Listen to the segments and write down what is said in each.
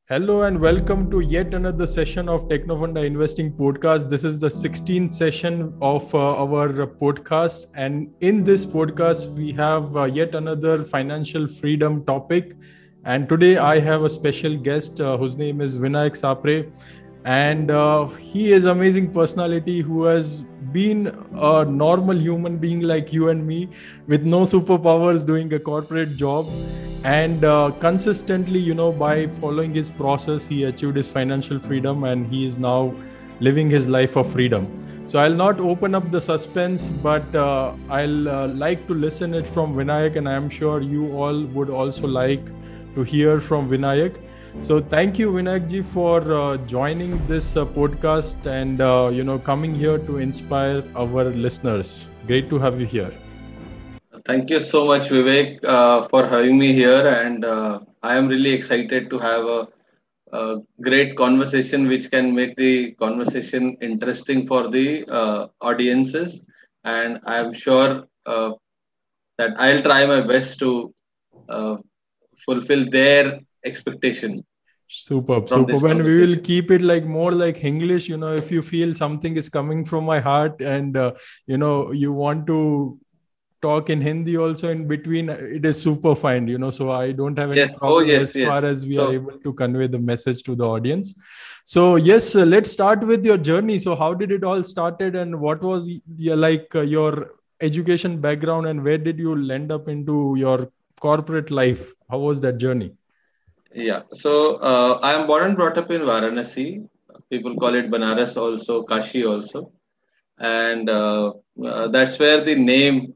Hello and welcome to yet another session of Technofunda Investing Podcast. This is the 16th session of our podcast. And in this podcast, we have yet another financial freedom topic. And today I have a special guest whose name is Vinayak Sapre. And he is amazing personality who has been a normal human being like you and me with no superpowers doing a corporate job, and consistently, by following his process, he achieved his financial freedom and he is now living his life of freedom. So I'll not open up the suspense, but I'll like to listen it from Vinayak, and I'm sure you all would also like to hear from Vinayak. So thank you, Vinayak ji, for joining this podcast and coming here to inspire our listeners. Great to have you here. Thank you so much, Vivek, for having me here. And I am really excited to have a great conversation which can make the conversation interesting for the audiences. And I am sure that I'll try my best to uh, fulfill their expectation Superb, from superb. this And we will conversation. keep it like more like English. If you feel something is coming from my heart and you want to talk in Hindi also in between, it is super fine. So I don't have any Yes. Oh, problem yes, as far yes. as we are So, able to convey the message to the audience. So yes, let's start with your journey. So how did it all started, and what was your education background, and where did you land up into your corporate life? How was that journey? yeah. So, I am born and brought up in Varanasi. People call it Banaras also, Kashi also. And that's where the name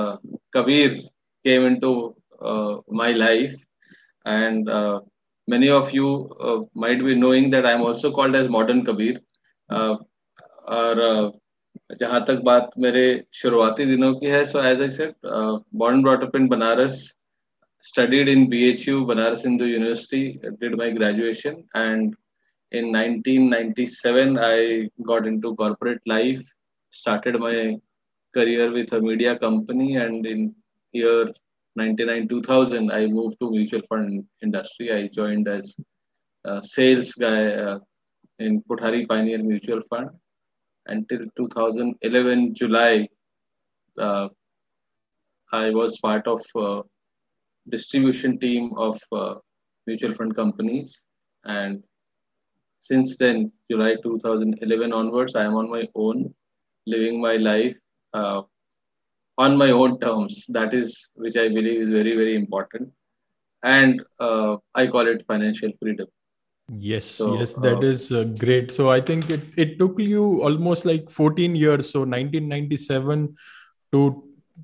Kabir came into my life. And many of you might be knowing that I am also called as Modern Kabir. Uh, और जहाँ तक बात मेरे शुरुआती दिनों की है, so as I said, born and brought up in Banaras, studied in BHU, Banaras Hindu University, did my graduation, and in 1997 I got into corporate life, started my career with a media company, and in year 99 2000 I moved to mutual fund industry. I joined as a sales guy in Kothari Pioneer Mutual Fund until 2011 July. uh, I was part of distribution team of mutual fund companies, and since then, July 2011 onwards, I am on my own, living my life uh, on my own terms. That is, which I believe is very, very important. And I call it financial freedom. Yes, So, yes, that is great. So I think it took you almost like 14 years. So 1997 to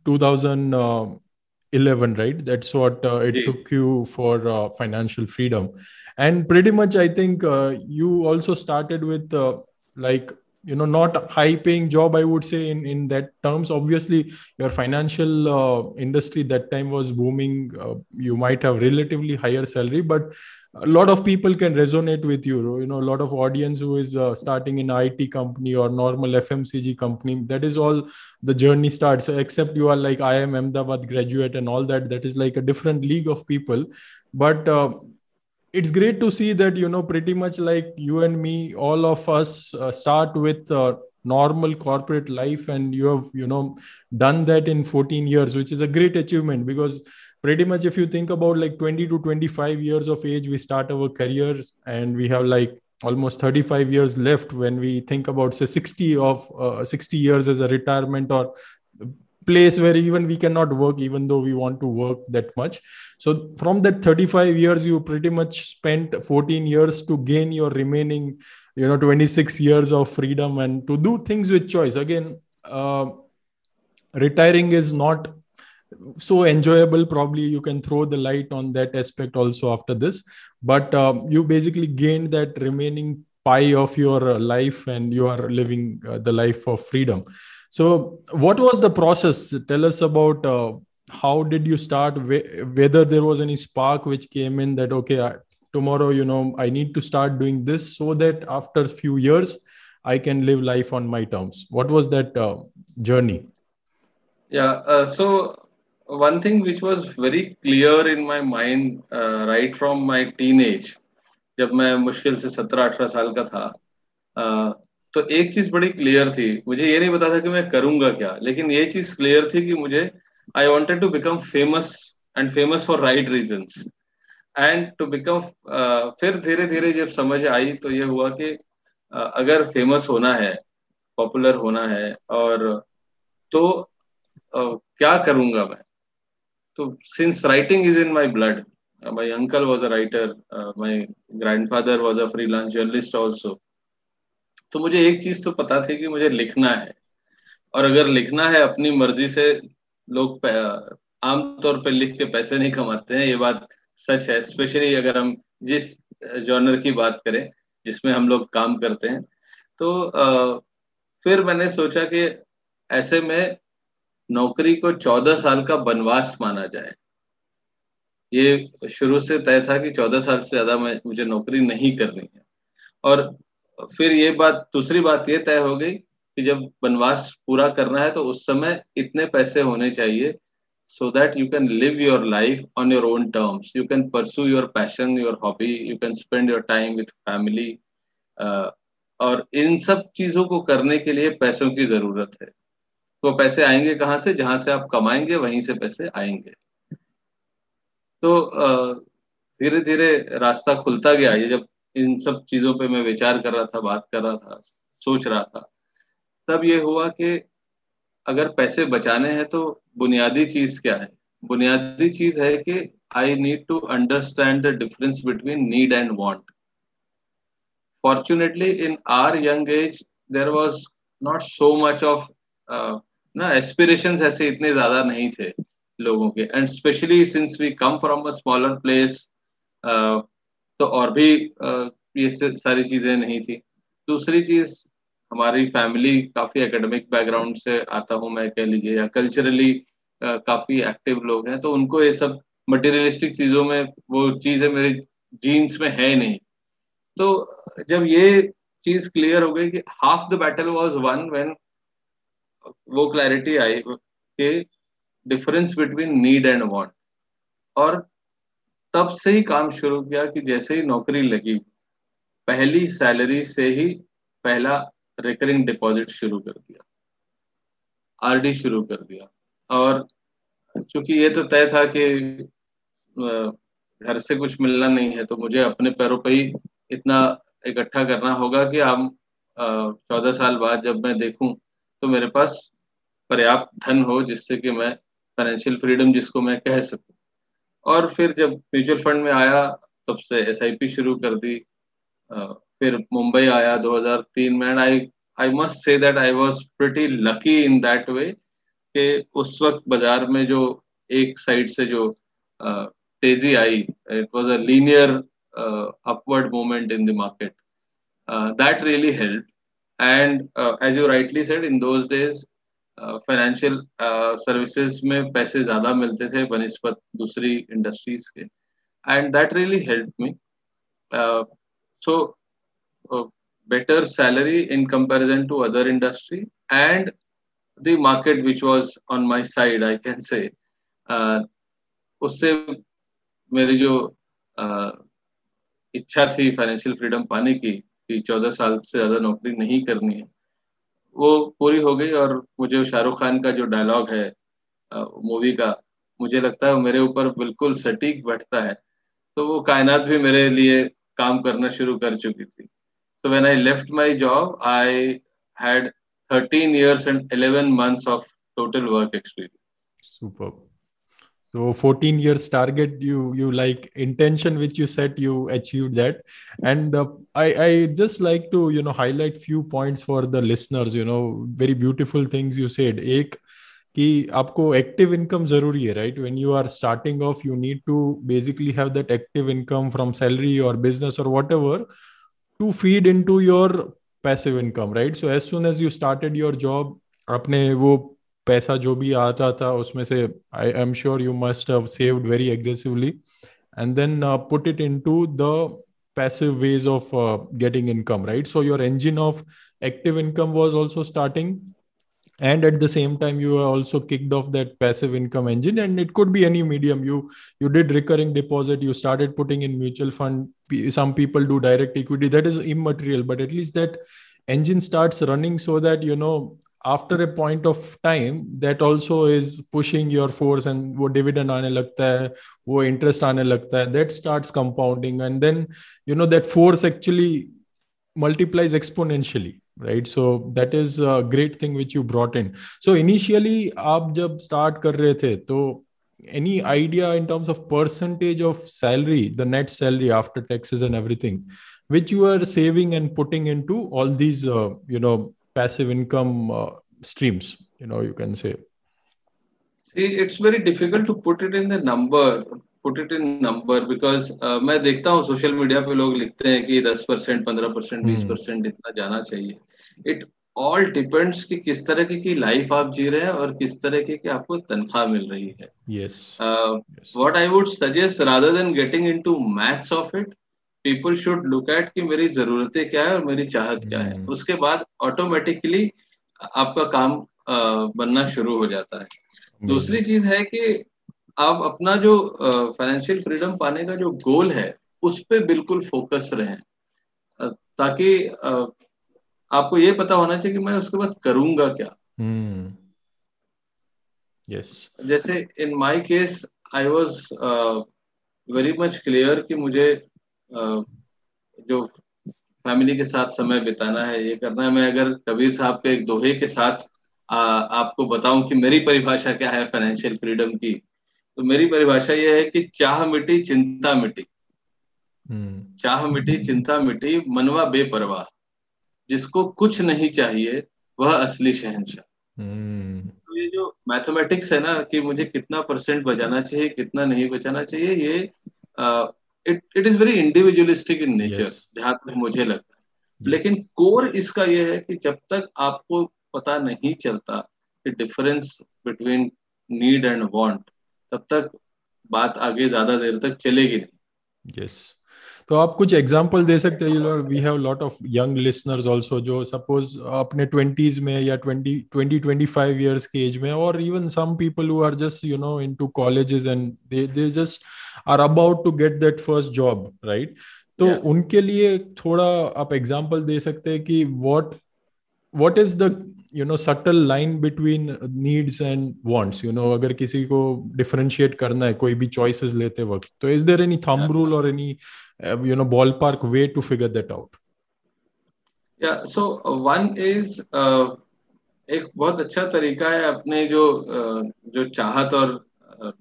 2011, right? That's what it Ji, took you for financial freedom. And pretty much, I think you also started with like, not a high paying job, I would say, in that terms. Obviously, your financial industry that time was booming. You might have relatively higher salary, but a lot of people can resonate with you. A lot of audience who is starting in IT company or normal FMCG company, that is all the journey starts. Except you are like I am Ahmedabad graduate and all that, that is like a different league of people. But it's great to see that pretty much like you and me, all of us start with normal corporate life, and you have done that in 14 years, which is a great achievement. Because pretty much if you think about like 20 to 25 years of age, we start our careers, and we have like almost 35 years left when we think about say 60 years as a retirement, or place where even we cannot work even though we want to work that much. So from that 35 years, you pretty much spent 14 years to gain your remaining 26 years of freedom and to do things with choice. Again, retiring is not so enjoyable. Probably you can throw the light on that aspect also after this, but you basically gained that remaining pie of your life, and you are living the life of freedom. So what was the process? Tell us about how did you start, whether there was any spark which came in that okay, tomorrow I need to start doing this so that after a few years I can live life on my terms. What was that journey? yeah. So, one thing which was very clear in my mind right from my teenage, जब मैं मुश्किल से 17-18 साल का था, तो एक चीज बड़ी क्लियर थी, मुझे ये नहीं पता था कि मैं करूंगा क्या, लेकिन ये चीज क्लियर थी कि मुझे I wanted to become famous, and famous for right reasons, and to become, फिर धीरे धीरे जब समझ आई तो ये हुआ कि अगर फेमस होना है, पॉपुलर होना है, और तो क्या करूंगा मैं। तो since writing is in my blood, my uncle was a writer, my grandfather was a freelance journalist also, तो मुझे एक चीज तो पता थी कि मुझे लिखना है। और अगर लिखना है अपनी मर्जी से, लोग आमतौर पर लिख के पैसे नहीं कमाते हैं, ये बात सच है, स्पेशली अगर हम जिस जॉनर की बात करें जिसमें हम लोग काम करते हैं। तो फिर मैंने सोचा कि ऐसे में नौकरी को 14 साल का वनवास माना जाए। ये शुरू से तय था कि 14 साल से ज्यादा मुझे नौकरी नहीं करनी है। और फिर ये बात, दूसरी बात ये तय हो गई कि जब वनवास पूरा करना है तो उस समय इतने पैसे होने चाहिए so that you can live your life on your own terms, you can pursue your passion, your hobby, you can spend your time with family, और इन सब चीजों को करने के लिए पैसों की जरूरत है। तो पैसे आएंगे कहाँ से? जहां से आप कमाएंगे वहीं से पैसे आएंगे। तो धीरे धीरे रास्ता खुलता गया। ये जब इन सब चीजों पे मैं विचार कर रहा था, बात कर रहा था, सोच रहा था, तब ये हुआ कि अगर पैसे बचाने हैं तो बुनियादी चीज क्या है? बुनियादी चीज है कि I need to understand the difference between need and want. Fortunately in our young age there was not so much of, ना, एस्पिरेशंस ऐसे इतने ज्यादा नहीं थे लोगों के, and specially since we come from a smaller place, तो और भी ये सारी चीजें नहीं थी। दूसरी चीज, हमारी फैमिली काफी एकेडमिक बैकग्राउंड से आता हूँ मैं, कह लीजिए, या कल्चरली काफी एक्टिव लोग हैं, तो उनको ये सब मटेरियलिस्टिक चीजों में वो चीजें मेरे जीन्स में है नहीं। तो जब ये चीज क्लियर हो गई कि half the battle was won, when वो क्लैरिटी आई कि difference between need and want, और तब से ही काम शुरू किया कि जैसे ही नौकरी लगी, पहली सैलरी से ही पहला रिकरिंग डिपॉजिट शुरू कर दिया, आरडी शुरू कर दिया। और चूंकि ये तो तय था कि घर से कुछ मिलना नहीं है, तो मुझे अपने पैरों पे ही इतना इकट्ठा करना होगा कि हम 14 साल बाद जब मैं देखूं तो मेरे पास पर्याप्त धन हो, जिससे कि मैं फाइनेंशियल फ्रीडम जिसको मैं कह सकूं। और फिर जब म्यूचुअल फंड में आया, तब से एसआईपी शुरू कर दी। फिर मुंबई आया 2003 में, and I I must say that I was pretty lucky in that way कि उस वक्त बाजार में जो एक साइड से जो तेजी आई, it was a linear upward movement in the market, that really help. And as you rightly said, in those days financial services में पैसे ज्यादा मिलते थे बनिस्बत दूसरी इंडस्ट्रीज के, and that really help me. So better salary in comparison to other industry, and the market which was on my side, I can say, उससे मेरी जो इच्छा थी फाइनेंशियल फ्रीडम पाने की, कि 14 साल से ज्यादा नौकरी नहीं करनी है, वो पूरी हो गई। और मुझे शाहरुख खान का जो डायलॉग है मूवी का, मुझे लगता है वो मेरे ऊपर बिल्कुल सटीक बैठता है। तो वो कायनात भी मेरे लिए काम करना शुरू कर चुकी थी। So when I left my job, I had 13 years and 11 months of total work experience. Superb. So 14 years target, you like intention which you set, you achieved that. And I just like to highlight few points for the listeners. Very beautiful things you said. एक कि आपको active income जरूरी है, right? When you are starting off, you need to basically have that active income from salary और business और whatever to feed into your passive income, right? So as soon as you started your job, आपने वो पैसा जो भी आता था उसमें से, I am sure you must have saved very aggressively and then put it into the passive ways of getting income, right? So your engine of active income was also starting, and at the same time you also kicked off that passive income engine, and it could be any medium. You did recurring deposit, you started putting in mutual fund, some people do direct equity, that is immaterial, but at least that engine starts running so that, after a point of time, that also is pushing your force, and वो dividend आने लगता है, वो interest आने लगता है, that starts compounding, and then that force actually multiplies exponentially, right? So that is a great thing which you brought in. So initially आप जब start कर रहे थे, तो any idea in terms of percentage of salary, the net salary after taxes and everything, which you are saving and putting into all these passive income streams, you can say? See, it's very difficult to put it in the number, put it in number, because मैं देखता हूँ social media पे लोग लिखते हैं कि 10%, 15%, 20% इतना जाना चाहिए. इट ऑल डिपेंड्स कि किस तरह की लाइफ आप जी रहे हैं और किस तरह की आपको तनख्वाह मिल रही है. Yes. What I would suggest, rather than getting into maths of it, people should look at कि मेरी जरूरतें क्या है और मेरी चाहत क्या है. उसके बाद ऑटोमेटिकली आपका काम बनना शुरू हो जाता है. दूसरी चीज है कि आप अपना जो फाइनेंशियल फ्रीडम पाने का जो गोल है उस पे बिल्कुल फोकस रहें, ताकि आपको ये पता होना चाहिए कि मैं उसके बाद करूंगा क्या. Yes. जैसे in my case I was very much clear कि मुझे जो फैमिली के साथ समय बिताना है, ये करना है. मैं अगर कबीर साहब के एक दोहे के साथ आपको बताऊं कि मेरी परिभाषा क्या है फाइनेंशियल फ्रीडम की, तो मेरी परिभाषा ये है कि चाह मिटी चिंता मिटी. चाह मिटी चिंता मिटी मनवा बेपरवाह, जिसको कुछ नहीं चाहिए वह असली शहंशाह. तो ये जो मैथमेटिक्स है ना कि मुझे कितना परसेंट बचाना चाहिए, कितना नहीं बचाना चाहिए, ये it is very individualistic in nature, जहां तक मुझे लगता है. लेकिन कोर इसका ये है कि जब तक आपको पता नहीं चलता कि difference between need and want, तब तक बात आगे ज्यादा देर तक चलेगी नहीं. यस. तो आप कुछ एग्जांपल दे सकते हैं? We have lot of young listeners also जो सपोज अपने 20s में या 25 इयर्स के एज में, और even some people who are just into colleges and they just are about to get that first job, right? तो उनके लिए थोड़ा आप एग्जांपल दे सकते हैं कि what is the subtle line between needs and wants? अगर किसी को differentiate करना है कोई भी choices लेते वक्त, तो is there any thumb rule or any ballpark way to figure that out? Yeah, so one is एक बहुत अच्छा तरीका है अपने जो चाहत और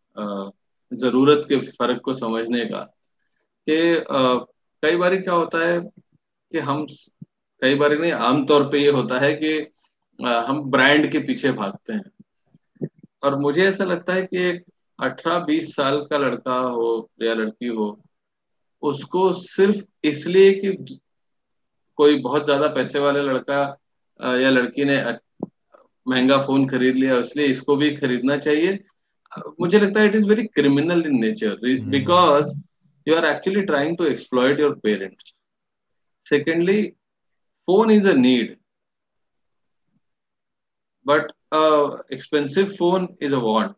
जरूरत के फर्क को समझने का, कि कई बार क्या होता है कि हम, कई बार नहीं, आमतौर पे ये होता है कि हम ब्रांड के पीछे भागते हैं. और मुझे ऐसा लगता है कि एक 18-20 साल का लड़का हो या लड़की हो, उसको सिर्फ इसलिए कि कोई बहुत ज्यादा पैसे वाले लड़का या लड़की ने महंगा फोन खरीद लिया इसलिए इसको भी खरीदना चाहिए, मुझे लगता है it is very criminal in nature, because you are actually trying to exploit your parents. Secondly, phone is a need, but expensive phone is a want.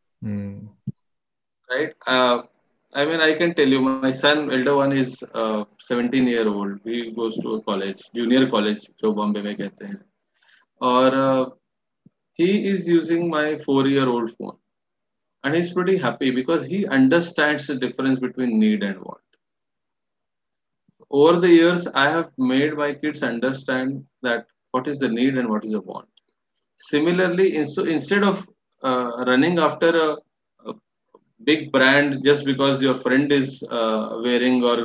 Right? I mean, I can tell you, my son, elder one, is 17-year-old. He goes to a college, junior college, जो बॉम्बे में कहते हैं, और he is using my 4-year-old phone, and he's pretty happy because he understands the difference between need and want. Over the years, I have made my kids understand that what is the need and what is the want. Similarly, instead of running after a big brand just because your friend is wearing or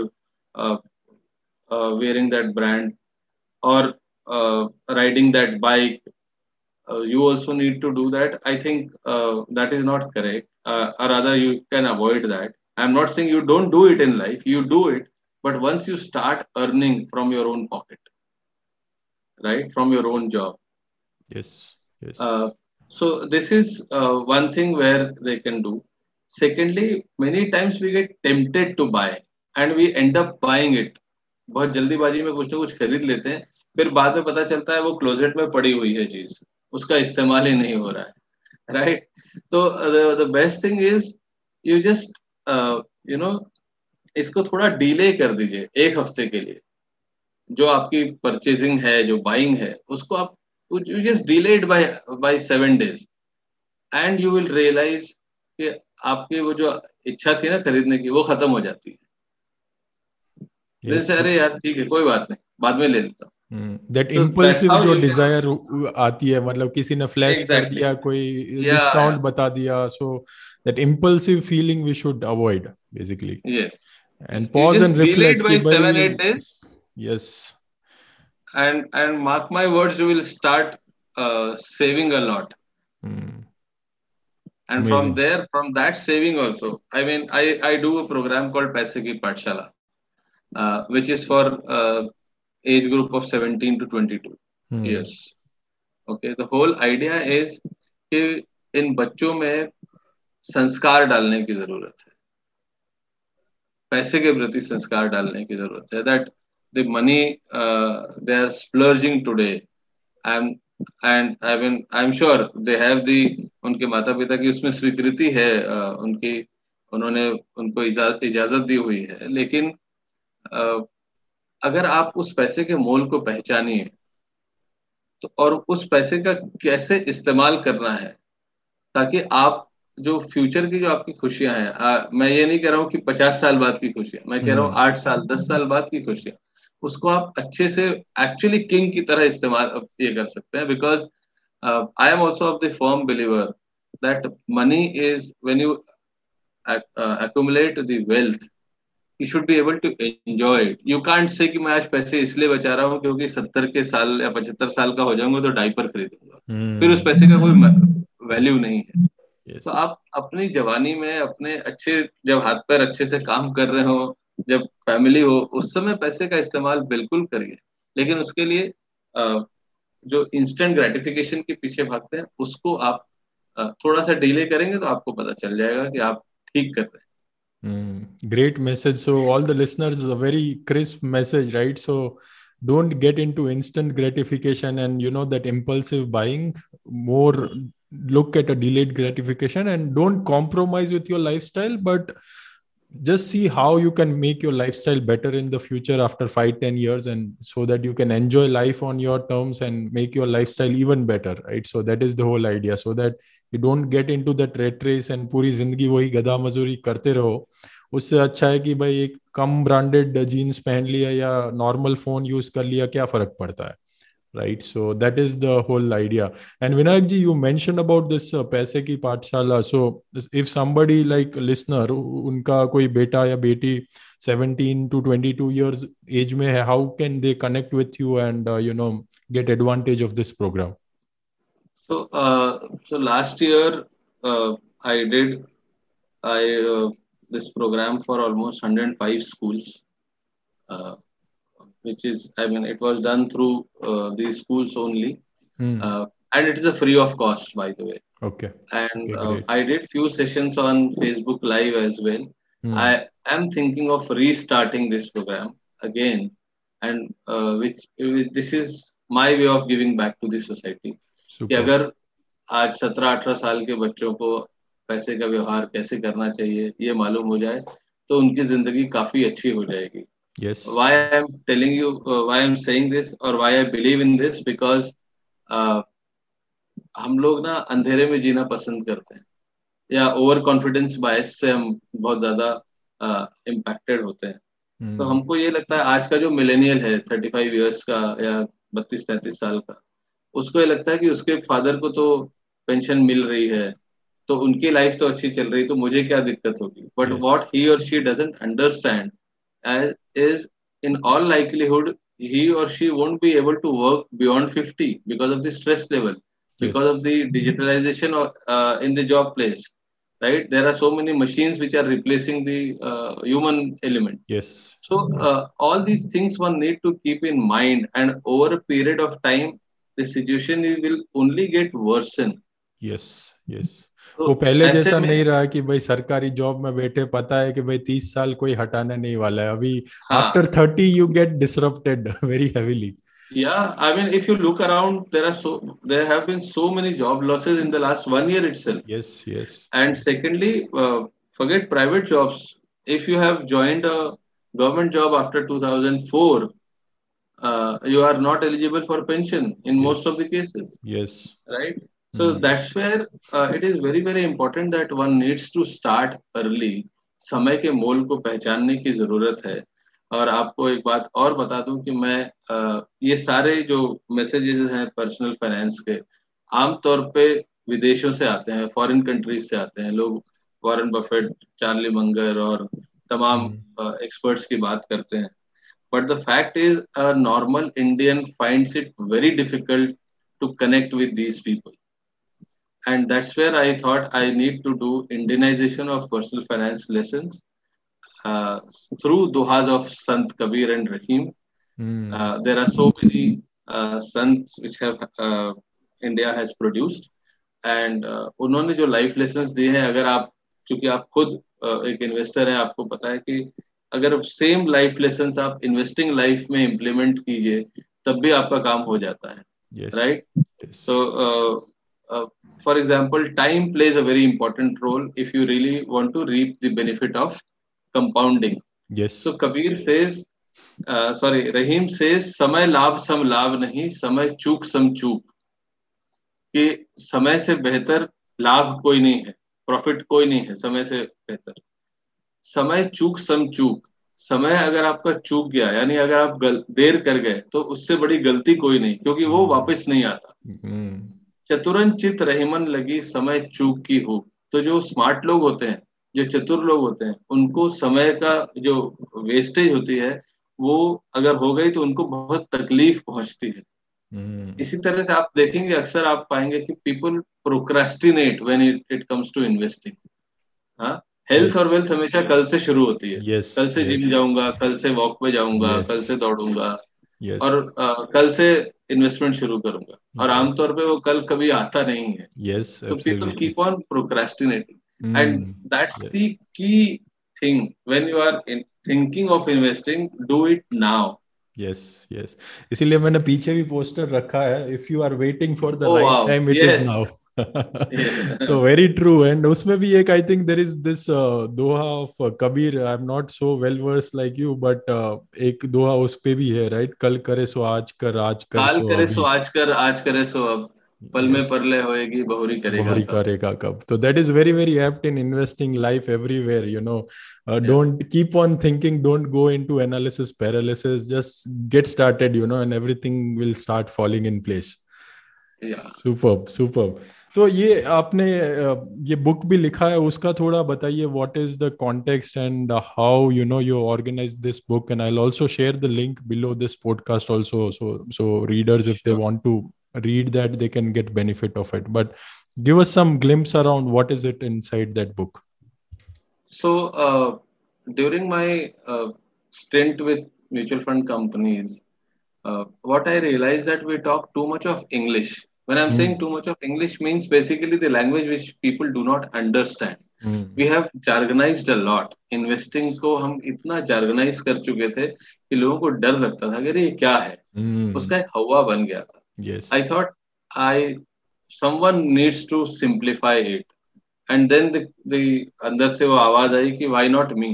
wearing that brand, or riding that bike, you also need to do that. I think that is not correct. Or rather, you can avoid that. I'm not saying you don't do it in life. You do it. But once you start earning from your own pocket, right, from your own job. Yes. So this is one thing where they can do. Secondly, many times we get tempted to buy and we end up buying it. बहुत जल्दीबाजी में कुछ ना कुछ खरीद लेते हैं, फिर बाद में पता चलता है वो क्लोजेट में पड़ी हुई है चीज, उसका इस्तेमाल ही नहीं हो रहा है, right? तो the best thing is you just इसको थोड़ा डिले कर दीजिए 1 हफ्ते के लिए। जो आपकी परचेजिंग है, जो बाइंग है, उसको आप you just delayed by 7 days, and you will realise कि आपकी वो जो इच्छा थी ना खरीदने की, वो खत्म हो जाती है। Yes, जैसे अरे यार ठीक है, कोई बात नहीं, बाद में ले लेता हूँ। That so that's impulsive how जो यू डिजायर कैन। आती है, मतलब किसी ने फ्लैश कर एग्जैक्टली। दिया, कोई या डिस्काउंट बता दिया, so that impulsive feeling we should avoid basically, yes, and you pause just and delayed reflect कि बाय भाई 7 8 days, yes, and mark my words, you will start saving a lot. And from amazing. there, from that saving also, I mean, I do a program called Paise Ki Pathshala, which is for age group of 17 to 22 years. Okay, the whole idea is कि इन बच्चों में संस्कार डालने की जरूरत है, पैसे के प्रति संस्कार डालने की जरूरत है, that the money they are splurging today, I'm and I'm sure they have the, उनके माता पिता की उसमें स्वीकृति है, उनकी, उन्होंने उनको इजाजत दी हुई है, लेकिन अगर आप उस पैसे के मोल को पहचानिए तो, और उस पैसे का कैसे इस्तेमाल करना है, ताकि आप जो फ्यूचर की जो आपकी खुशियां हैं, मैं ये नहीं कह रहा हूँ कि 50 साल बाद की खुशियां, मैं कह रहा हूँ 8 साल 10 साल बाद की खुशियां, उसको आप अच्छे से एक्चुअली किंग की तरह इस्तेमाल ये कर सकते हैं। Because I am also of the firm believer that money is when you accumulate the wealth, you should be able to enjoy it. You can't say कि मैं आज पैसे इसलिए बचा रहा हूँ क्योंकि 70 के साल या 75 साल का हो जाऊंगा तो डायपर खरीदूंगा, फिर उस पैसे का कोई वैल्यू नहीं है। तो आप अपनी जवानी में अपने अच्छे, जब हाथ पैर अच्छे से काम कर रहे हो, जब फैमिली हो, उस समय पैसे का इस्तेमाल बिल्कुल करिए, लेकिन उसके लिए जो इंस्टेंट ग्रेटिफिकेशन के पीछे भागते हैं उसको आप थोड़ा सा डिले करेंगे तो आपको पता चल जाएगा कि आप ठीक कर रहे हैं। Great message. So all the listeners, a very crisp message, right? So don't get into instant gratification and that impulsive buying. More look at a delayed gratification, and don't compromise with your lifestyle, but just see how you can make your lifestyle better in the future after 5-10 years, and so that you can enjoy life on your terms and make your lifestyle even better, right? So that is the whole idea, so that you don't get into that rat race and पूरी जिंदगी वही गधा मजूरी करते रहो। उससे अच्छा है कि भाई एक कम ब्रांडेड जीन्स पहन लिया या नॉर्मल फोन यूज कर लिया, क्या फर्क पड़ता है, right? So that is the whole idea. And Vinayak ji, you mentioned about this paise ki pathshala. So if somebody like listener, unka koi beta ya beti 17 to 22 years age mein hai, how can they connect with you and get advantage of this program? So last year I did I this program for almost 105 schools, uh, which is, I mean, it was done through these schools only, and it is a free of cost, by the way. Okay. And Okay, great. I did few sessions on Facebook Live as well. I am thinking of restarting this program again, and this is my way of giving back to the society. कि Super. अगर आज 17-18 साल के बच्चों को पैसे का व्यवहार कैसे करना चाहिए ये मालूम हो जाए तो उनकी जिंदगी काफी अच्छी हो जाएगी। Yes. Why I am telling you, why I am saying this or why I believe in this, because हम लोग ना अंधेरे में जीना पसंद करते हैं, या ओवर कॉन्फिडेंस बायस से हम बहुत ज्यादा इम्पैक्टेड होते हैं। तो हमको ये लगता है आज का जो मिलेनियल है 35 इयर्स का या 32-33 साल का, उसको ये लगता है कि उसके फादर को तो पेंशन मिल रही है तो उनकी लाइफ तो अच्छी चल रही, तो मुझे क्या दिक्कत होगी। बट व्हाट ही और she doesn't understand is in all likelihood he or she won't be able to work beyond 50 because of the stress level, because of the digitalization in the job place, right? There are so many machines which are replacing the human element. Yes. So all these things one need to keep in mind, and over a period of time the situation will only get worsen. Yes, yes. तो वो पहले ऐसे जैसा में नहीं रहा कि भाई सरकारी जॉब में बैठे पता है कि भाई 30 साल कोई हटाने नहीं वाला है। अभी after 30 you get disrupted very heavily. Yeah, I mean, if you look around, there have been so many job losses in the last 1 year itself. Yes, yes. And secondly, forget private jobs. if you have joined a government job after 2004, you are not eligible for pension in most of Yes. the cases, Yes. right? So Hmm. that's where it is very very important that one needs to start early. समय के मोल को पहचानने की जरूरत है. और आपको एक बात और बता दूं कि मैं ये सारे जो मैसेजेस हैं पर्सनल फाइनेंस के आमतौर पे विदेशों से आते हैं, फॉरेन कंट्रीज से आते हैं. लोग वॉरेन बफेट, चार्ली मंगर और तमाम Hmm. एक्सपर्ट्स की बात करते हैं. But the fact is, a normal Indian finds it very difficult to connect with these people. And that's where I thought I need to do Indianization of personal finance lessons uh, through dohas of Sant Kabir and Rahim. Hmm. There are so many sants which have India has produced. एंड उन्होंने जो life lessons दिए हैं, अगर आप, चूंकि आप खुद एक इन्वेस्टर हैं, आपको पता है कि अगर सेम लाइफ लेसन्स आप इन्वेस्टिंग लाइफ में इम्प्लीमेंट कीजिए तब भी आपका काम हो जाता है, Yes. Right? Yes. So for example, time plays a very important role if you really want to reap the benefit of compounding. Yes. So Kabir says, sorry, Rahim says, समय लाभ सम लाभ नहीं, समय चूक सम चूक. कि समय से बेहतर लाभ कोई नहीं है, प्रॉफिट कोई नहीं है समय से बेहतर. समय चूक सम चूक. समय अगर आपका चूक गया, यानी अगर आप देर कर गए, तो उससे बड़ी गलती कोई नहीं, क्योंकि वो Hmm. वापस नहीं आता. Hmm. चतुरन चित रहीमन लगी, समय चूक की हो. तो जो स्मार्ट लोग होते हैं, जो चतुर लोग होते हैं, उनको समय का जो वेस्टेज होती है वो अगर हो गई तो उनको बहुत तकलीफ पहुंचती है. Hmm. इसी तरह से आप देखेंगे, अक्सर आप पाएंगे कि people procrastinate when it comes to investing. हाँ, हेल्थ और Yes. वेल्थ हमेशा कल से शुरू होती है. कल Yes. से जिम Yes. जाऊंगा, कल से वॉक पे जाऊंगा, कल से Yes. दौड़ूंगा, और Yes. कल से इन्वेस्टमेंट शुरू करूंगा. और Yes. आमतौर पे वो कल कभी आता नहीं है. Yes. तो people Absolutely. Keep on procrastinating, and Hmm. That's Yes. The key thing. When you are thinking of investing, do it now. Yes. Yes. इसीलिए मैंने पीछे भी पोस्टर रखा है, if you are waiting for the oh right wow, time it is yes. Now. तो very true. And उसमें भी एक, I think there is this doha of Kabir. I am not so well versed like you, but एक दोहा उस पे भी है, right? कल करे सो आज कर, आज कर काल सो करे सो अभी. आज कर, आज करे सो अब, पल में यस. परले होएगी, बहुरी करेगा बहुरी कब. करेगा कब. तो that is very very apt in investing life everywhere, you know. या Don't keep on thinking, don't go into analysis paralysis, just get started, you know, and everything will start falling in place. या superb, superb. तो ये आपने ये book भी लिखा है, उसका थोड़ा बताइए. What is the context and how you know you organise this book? And I will also share the link below this podcast also, so readers, if they श्योर. want to read that, they can get benefit of it. But give us some glimpse around what is it inside that book. So during my stint with mutual fund companies, what I realized that we talk too much of English. When I'm saying Hmm. too much of English, means basically the language which people do not understand. Hmm. We have jargonized a lot. Investing को हम इतना jargonize कर चुके थे कि लोगों को डर लगता था कि अरे ये क्या है. Hmm. उसका एक हवा बन गया था. Yes. I thought I someone needs to simplify it, and then the अंदर से वो आवाज आई कि why not me?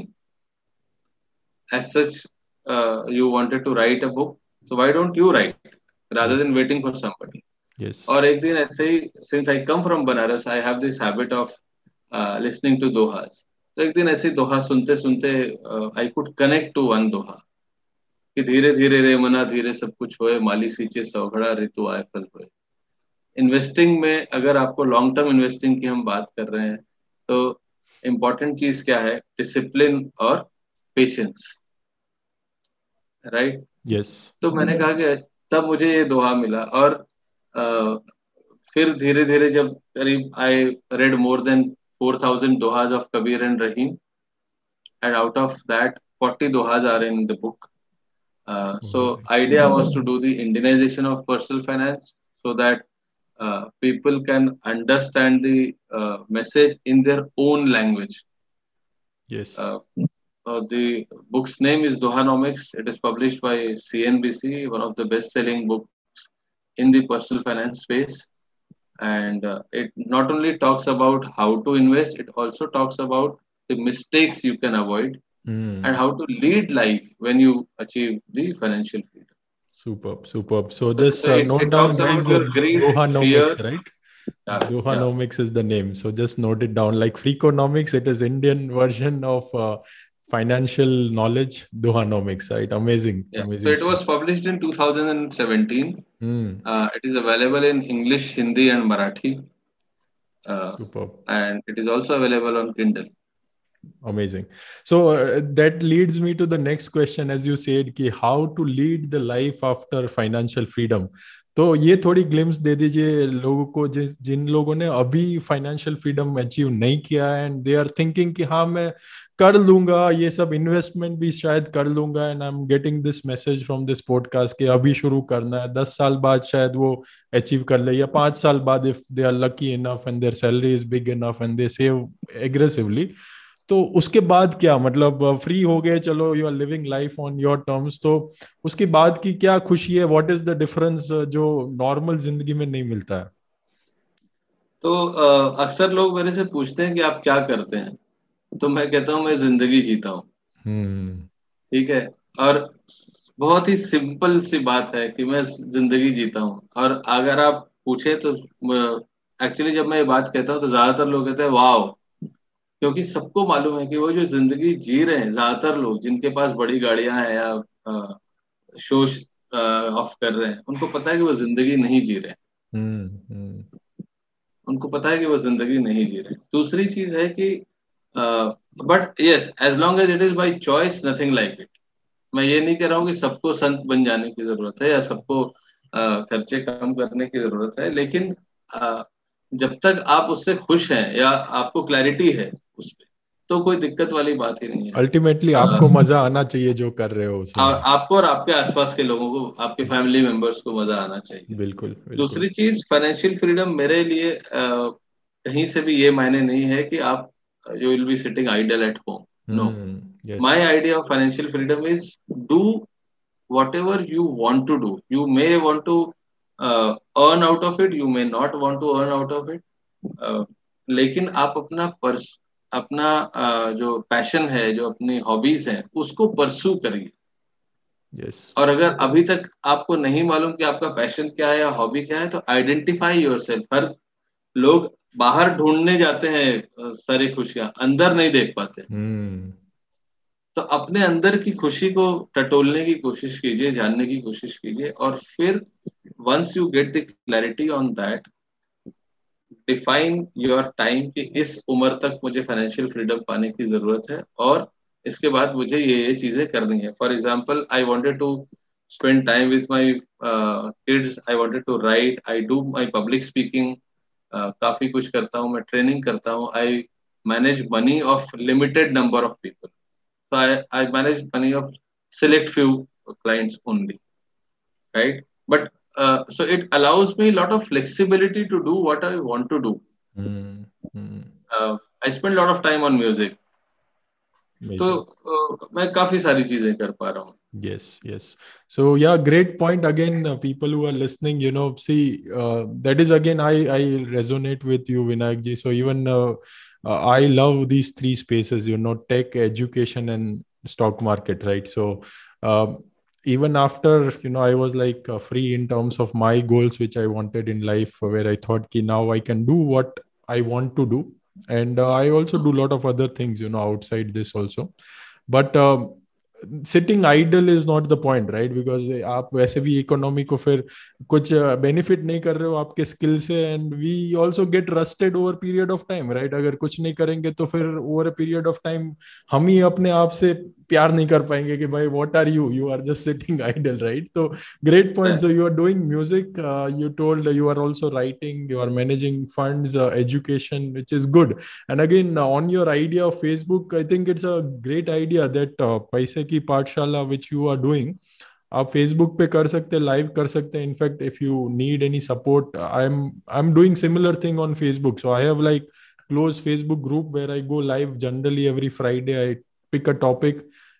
As such, you wanted to write a book, so why don't you write rather Yes. than waiting for somebody? Yes. और एक दिन ऐसे ही, since I come from Banaras, I have this habit of listening to dohas. तो एक दिन ऐसे ही दोहा सुनते सुनते I could connect to one दोहा कि धीरे धीरे रे मना धीरे सब कुछ होए, माली सींचे सौघड़ा ऋतु आए फल होए. इन्वेस्टिंग में अगर आपको लॉन्ग टर्म इन्वेस्टिंग की हम बात कर रहे हैं, तो इम्पोर्टेंट चीज क्या है? डिसिप्लिन और पेशेंस, राइट? Yes. तो मैंने कहा कि तब मुझे ये दोहा मिला. और अ, फिर धीरे धीरे जब करीब I read more than 4,000 dohas of Kabir and Rahim, and out of that 40 dohas are in the book. So Amazing. idea was to do the Indianization of personal finance so that people can understand the message in their own language. Yes. Uh, the book's name is Dohanomics. It is published by CNBC, one of the best-selling books in the personal finance space. And it not only talks about how to invest, it also talks about the mistakes you can avoid and how to lead life when you achieve the financial freedom. Superb. So So, just so note it down, talks about guys, your greed, fear. Dohanomics, right? Yeah. Dohanomics is the name. So just note it down. Like Freakonomics, it is Indian version of financial knowledge. Dohanomics, right? Yeah. So Amazing it was stuff. published in 2017. Hmm. It is available in English, Hindi, and Marathi, uh, Superb. and it is also available on Kindle. Amazing. So that leads me to the next question, as you said, कि how to lead the life after financial freedom. तो ये थोड़ी glimpse दे दीजिए लोगों को जिन लोगों ने अभी फाइनेंशियल फ्रीडम अचीव नहीं किया एंड दे आर थिंकिंग कि हाँ मैं कर लूंगा ये सब इन्वेस्टमेंट भी शायद कर लूंगा and I am getting this message from this podcast कि अभी शुरू करना है 10 साल बाद शायद वो अचीव कर ले या 5 साल बाद if they are lucky enough and their salary is big enough and they save aggressively तो उसके बाद क्या मतलब फ्री हो गए चलो you are living life on your terms तो उसके बाद की क्या खुशी है व्हाट इज द डिफरेंस जो नॉर्मल जिंदगी में नहीं मिलता है तो अक्सर लोग मेरे से पूछते हैं कि आप क्या करते हैं, तो मैं कहता हूँ मैं जिंदगी जीता हूँ। हम्म ठीक है। और बहुत ही सिंपल सी बात है कि मैं जिंदगी जीता हूँ। और अगर आप पूछे तो एक्चुअली जब मैं ये बात कहता हूँ तो ज्यादातर लोग कहते हैं वाह, क्योंकि सबको मालूम है कि वो जो जिंदगी जी रहे हैं, ज्यादातर लोग जिनके पास बड़ी गाड़ियां हैं या शोज ऑफ कर रहे हैं, उनको पता है कि वो जिंदगी नहीं जी रहे हैं। हम्म उनको पता है कि वो जिंदगी नहीं जी रहे हैं। दूसरी चीज है कि but yes, as long as it is by choice, nothing like it. मैं ये नहीं कह रहा हूँ कि सबको संत बन जाने की जरूरत है या सबको खर्चे कम करने की जरूरत है, लेकिन जब तक आप उससे खुश हैं या आपको क्लैरिटी है उस पे, तो कोई दिक्कत वाली बात ही नहीं है। अल्टीमेटली आपको मजा आना चाहिए जो कर रहे हो उसमें आपको और आपके आसपास के लोगों को, आपके फैमिली मेंबर्स को मजा आना चाहिए। बिल्कुल बिल्कुल दूसरी चीज, फाइनेंशियल फ्रीडम मेरे लिए कहीं से भी ये मायने नहीं है कि आप you will be sitting idle at home. No, yes my idea of financial freedom is do whatever you want to do. You may want to earn out of it, you may not want to earn out of it, लेकिन आप अपना जो passion है, जो अपनी hobbies हैं, उसको pursue करिए। यस और अगर अभी तक आपको नहीं मालूम कि आपका पैशन क्या है या हॉबी क्या है, तो आइडेंटिफाई योरसेल्फ। हर लोग बाहर ढूंढने जाते हैं सारी खुशियां, अंदर नहीं देख पाते। तो अपने अंदर की खुशी को टटोलने की कोशिश कीजिए, जानने की कोशिश कीजिए, और फिर once you get the clarity on that, define your time कि इस उम्र तक मुझे फाइनेंशियल फ्रीडम पाने की जरूरत है और इसके बाद मुझे ये चीजें करनी है। For example, I wanted to spend time with my kids, I wanted to write, I do my public speaking, काफी कुछ करता हूँ, मैं ट्रेनिंग करता हूँ, I manage money of limited number of people. So I manage money of select few clients only, right? But so it allows me a lot of flexibility to do what I want to do. I spend a lot of time on music, तो amazing मैं काफी सारी चीजें कर पा रहा हूँ। yes so yeah great point again people who are listening see that is again I resonate with you Vinayak ji so even I love these three spaces tech education and stock market right so even after I was like free in terms of my goals which I wanted in life where I thought ki now I can do what I want to do and I also do a lot of other things outside this also but sitting idle is not the point right because आप वैसे भी economy को फिर कुछ benefit नहीं कर रहे हो आपके स्किल से and we also get rusted over period of time right अगर कुछ नहीं करेंगे तो फिर over a period of time हम ही अपने आप से प्यार नहीं कर पाएंगे कि भाई what are you are just sitting idle right तो great point so you are doing music you told you are also writing you are managing funds education which is good and again on your idea of Facebook I think it's a great idea that पैसे की पाठशाला which you are doing आप Facebook पे कर सकते हैं live कर सकते हैं in fact if you need any support I am doing similar thing on Facebook so I have like close Facebook group where I go live generally every Friday I pick a topic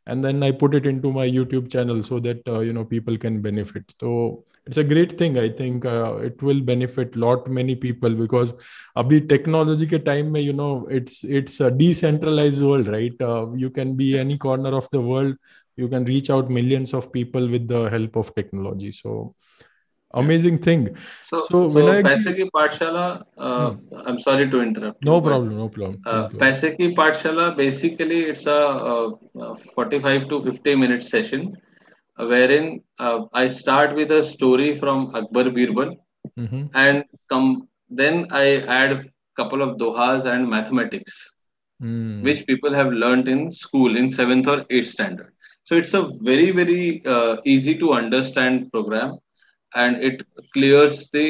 and then I put it into my YouTube channel so that people can benefit. So it's a great thing. I think it will benefit lot many people, because abhi technology ke time mein, it's a decentralized world, right? You can be any corner of the world, you can reach out millions of people with the help of technology. So amazing thing. So So Vinayak पैसे ji, की पाठशाला, I'm sorry to interrupt you, no but problem, no problem. Please go ahead. पैसे की पाठशाला basically it's a 45 to 50 minute session wherein I start with a story from Akbar Birbal, Mm-hmm. and then I add couple of dohas and mathematics Mm. which people have learned in school in 7th or 8th standard. So it's a very very easy to understand program, and it clears the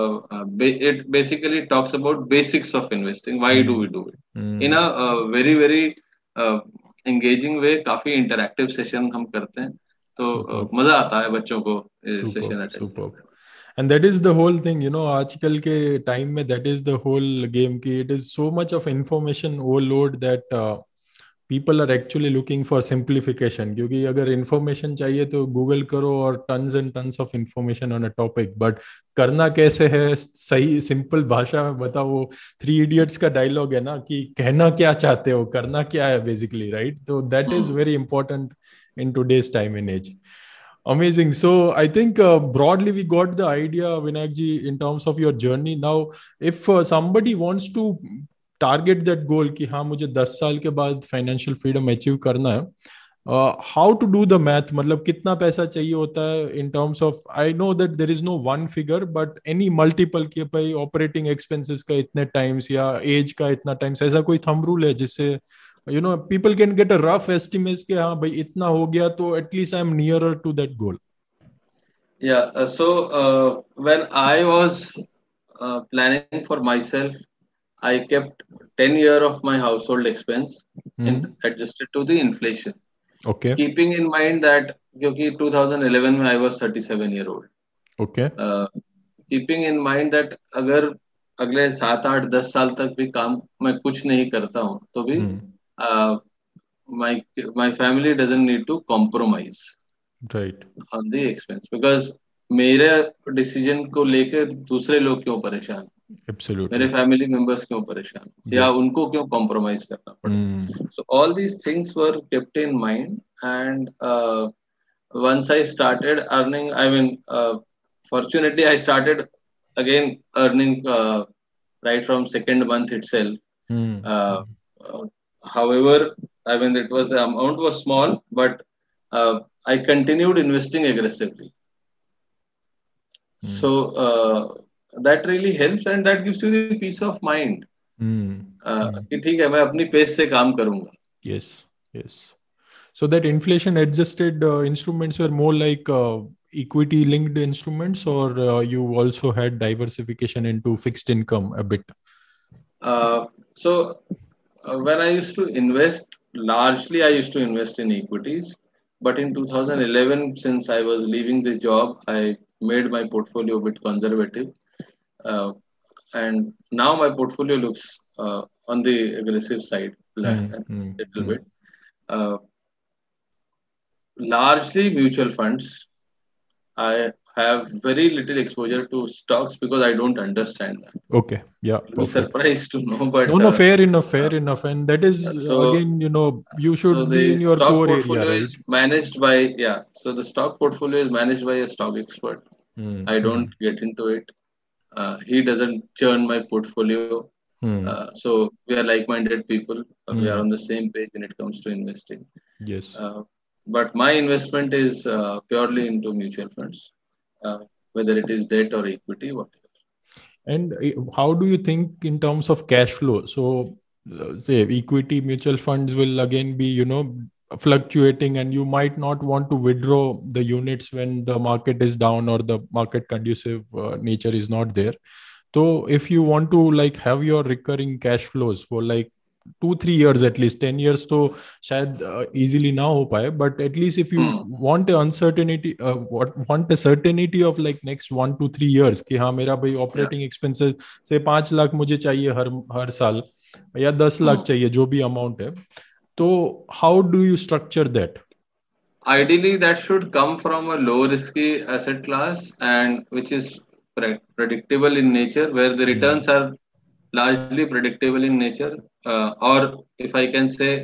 it basically talks about basics of investing. Why do we Mm. do it in a Mm. very very uh, engaging way? काफी interactive session हम करते हैं, तो Superb. मजा आता है बच्चों को Superb, सेशन अटेंड superb. करने And that is the whole thing, आजकल के time में that is the whole game की it is so much of information overload that people are actually looking for simplification. क्योंकि अगर information चाहिए तो Google करो और tons and tons of information on a topic, but करना कैसे है सही simple भाषा में बताओ. वो थ्री इडियट्स का डायलॉग है ना, कि कहना क्या चाहते हो, करना क्या है basically, right? So that is very important in today's time and age. Amazing. So I think broadly we got the idea, Vinayak ji, in terms of your journey. Now, if somebody wants to target that goal कि हाँ मुझे 10 साल के बाद financial freedom achieve करना है, how to do the math, मतलब कितना पैसा चाहिए होता है in terms of, I know that there is no one figure, but any multiple के भाई ऑपरेटिंग एक्सपेंसेस का इतने टाइम्स या एज का इतना टाइम्स, ऐसा कोई थंब रूल है जिससे people can get a rough estimate कि हाँ भाई इतना हो गया तो at least I am nearer to that goal. Yeah, when I was planning for myself, I kept 10 year of my household expense adjusted to the inflation. Okay. Keeping in mind that क्योंकि 2011 में I was 37 year old. Okay. Keeping in mind that अगर अगले 7 8 10 साल तक भी काम मैं कुछ नहीं करता हूँ तो भी my my family doesn't need to compromise right on the expense, because मेरे डिसीजन को लेकर दूसरे लोग क्यों परेशान, absolutely मेरे फैमिली मेंबर्स क्यों परेशान, या yes उनको क्यों कॉम्प्रोमाइज करना पड़े. So all these things were kept in mind, and once I started earning, I mean, fortunately I started again earning right from second month itself. uh, However, I mean, it was the amount was small, but I continued investing aggressively. So that really helps, and that gives you the peace of mind. कि ठीक है मैं अपनी pace से काम करूंगा. Yes, yes. So that inflation adjusted instruments were more like equity linked instruments, or you also had diversification into fixed income a bit? So when I used to invest, largely I used to invest in equities. But in 2011, since I was leaving the job, I made my portfolio a bit conservative. And now my portfolio looks on the aggressive side a little bit. Largely mutual funds. I have very little exposure to stocks because I don't understand that. Okay, yeah, You'll be surprised to know, but no, fair enough, and that is again, you should be in your core area, right? Is managed by So the stock portfolio is managed by a stock expert. I don't get into it. He doesn't churn my portfolio. So we are like-minded people. We are on the same page when it comes to investing. Yes. But my investment is purely into mutual funds, whether it is debt or equity, whatever. And how do you think in terms of cash flow? So, say equity mutual funds will again be, fluctuating, and you might not want to withdraw the units when the market is down or the market conducive nature is not there. So, if you want to have your recurring cash flows for 2-3 years, at least 10 years तो शायद easily ना हो पाए, but at least if you want a uncertainty, want a certainty of next 1 to 3 years कि हाँ मेरा भाई operating expenses से 5 लाख मुझे चाहिए हर साल या 10 लाख चाहिए, जो भी amount है, So how do you structure that? Ideally, that should come from a low risky asset class and which is predictable in nature, where the Hmm. returns are largely predictable in nature, or if I can say,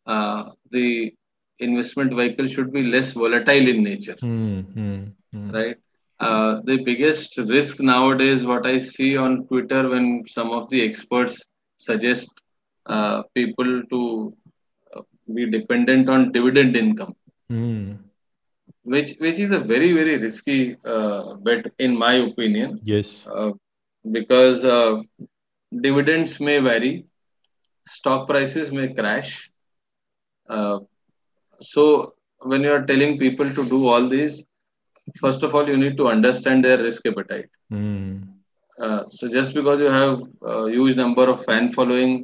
the investment vehicle should be less volatile in nature, Hmm. Hmm. Hmm. right? The biggest risk nowadays, what I see on Twitter when some of the experts suggest people to be dependent on dividend income, Hmm. which is a very risky bet in my opinion, Yes. uh, because dividends may vary, stock prices may crash. Uh, so when you are telling people to do all these, first of all, you need to understand their risk appetite. Hmm. So just because you have a huge number of fan following,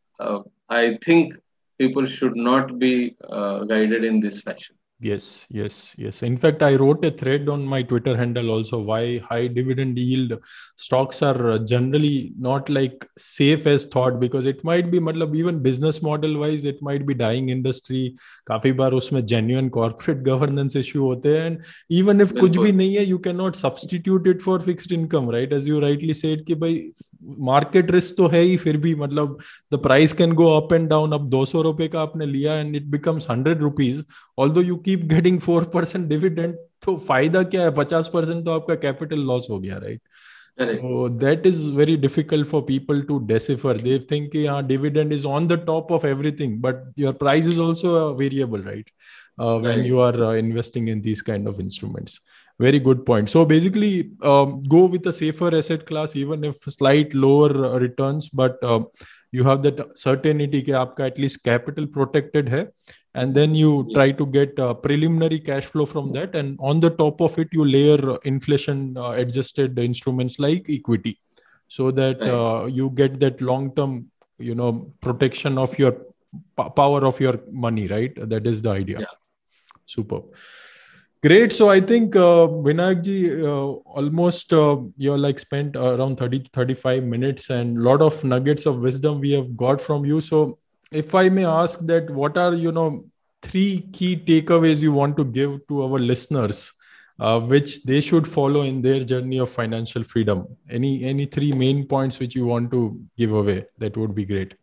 I think people should not be guided in this fashion. Yes, yes, yes. In fact, I wrote a thread on my Twitter handle also why high dividend yield stocks are generally not like safe as thought, because it might be matlab, even business model wise it might be dying industry. काफी बार उसमें genuine corporate governance issue होते हैं, and even if कुछ भी बिल्कुल, नहीं है you cannot substitute it for fixed income, right? As you rightly said कि भाई market risk तो है ही, फिर भी मतलब the price can go up and down. अब 200 रुपए का आपने लिया and it becomes 100 rupees, although you keep getting 4% dividend, तो फायदा क्या है? 50% तो आपका कैपिटल लॉस हो गया, राइट? correct, तो that is very difficult for people to decipher. They think कि हाँ dividend is on the top of everything, but your price is also variable, right? When right. you are investing in these kind of instruments. Very good point. So basically, go with a safer asset class, even if slight lower returns, but you have that certainty कि आपका at least capital protected है, and then you ji, try to get preliminary cash flow from that, and on the top of it you layer inflation adjusted instruments like equity, so that right. you get that long term, protection of your power of your money, right? That is the idea. Yeah. Super. Great. So I think Vinayak ji, almost you're like spent around 30 to 35 minutes, and a lot of nuggets of wisdom we have got from you. So if I may ask that, what are, three key takeaways you want to give to our listeners, which they should follow in their journey of financial freedom? Any three main points which you want to give away? That would be great.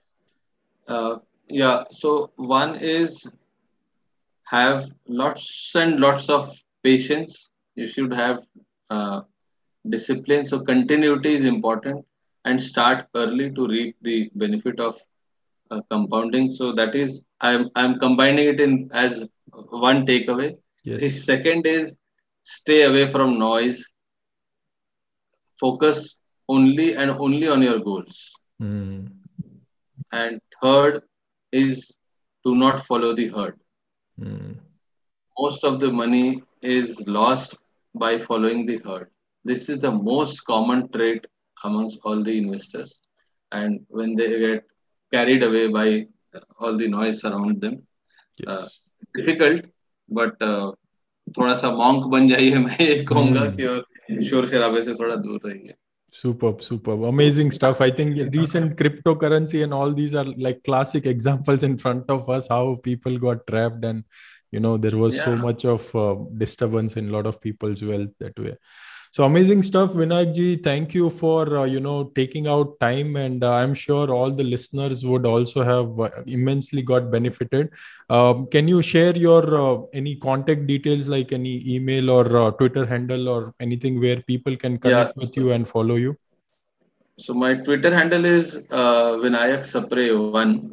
Uh, yeah. So one is have lots and lots of patience. You should have uh, discipline. So continuity is important, and start early to reap the benefit of compounding. So that is, I'm combining it in as one takeaway. The Yes. second is stay away from noise. Focus only and only on your goals. Hmm. And third is do not follow the herd. Hmm. Most of the money is lost by following the herd. This is the most common trait amongst all the investors. And when they get carried away by all the noise around them, uh, Yes. difficult, but थोड़ा सा monk बन जाइए, मैं ये कहूंगा कि Hmm. और शोर शराबे से थोड़ा दूर रहिए. Superb, superb, amazing stuff. I think recent cryptocurrency and all these are like classic examples in front of us, how people got trapped, and there was so Yeah, much of disturbance in a lot of people's wealth that way. So amazing stuff, Vinayak ji. Thank you for taking out time, and I'm sure all the listeners would also have immensely got benefited. Can you share your any contact details, like any email or Twitter handle or anything where people can yeah. connect with you and follow you? So my Twitter handle is Vinayak Sapre 1,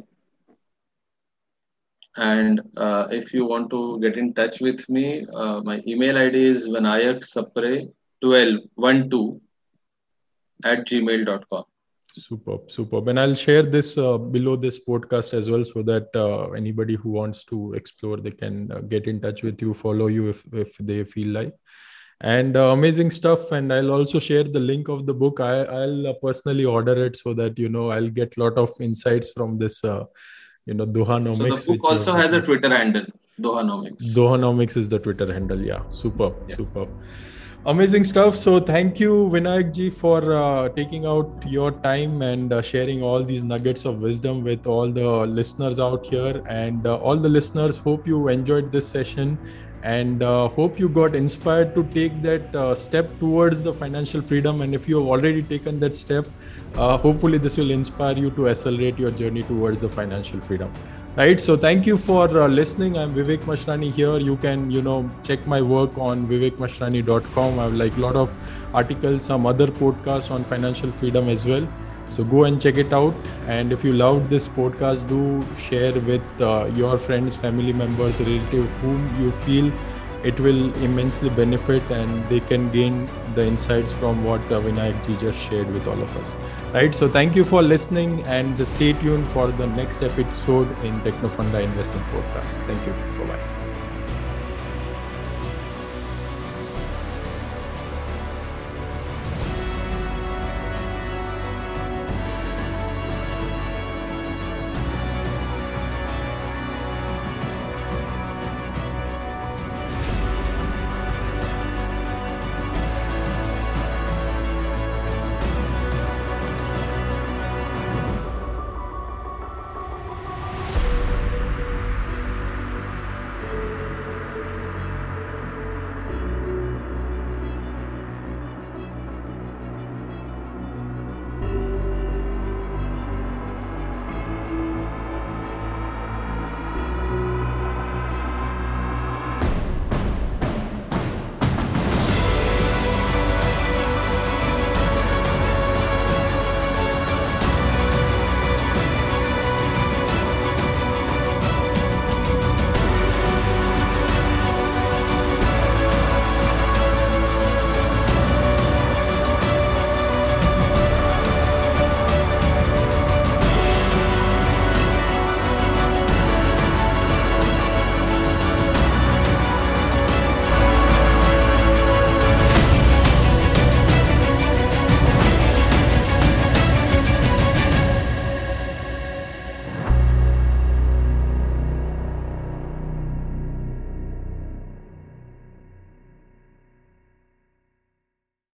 and if you want to get in touch with me, my email ID is vinayaksapre12 at gmail.com. Superb, superb. And I'll share this below this podcast as well, so that anybody who wants to explore, they can get in touch with you, follow you if they feel like. And amazing stuff. And I'll also share the link of the book. I'll personally order it, so that I'll get a lot of insights from this. So the Dohanomics, book which you also have has a written. Twitter handle, Dohanomics. Dohanomics is the Twitter handle. Yeah, superb, Yeah. superb. Amazing stuff. So thank you, Vinayak ji, for taking out your time and sharing all these nuggets of wisdom with all the listeners out here. And all the listeners, hope you enjoyed this session and hope you got inspired to take that step towards the financial freedom. And if you have already taken that step, hopefully this will inspire you to accelerate your journey towards the financial freedom. Right. So thank you for listening. I'm Vivek Mashrani here. You can, check my work on vivekmashrani.com. I have like a lot of articles, some other podcasts on financial freedom as well. So go and check it out. And if you loved this podcast, do share with your friends, family members, relatives, whom you feel it will immensely benefit and they can gain the insights from what Vinayak ji just shared with all of us. Right. So thank you for listening and stay tuned for the next episode in Technofunda Investing Podcast. Thank you. Bye-bye.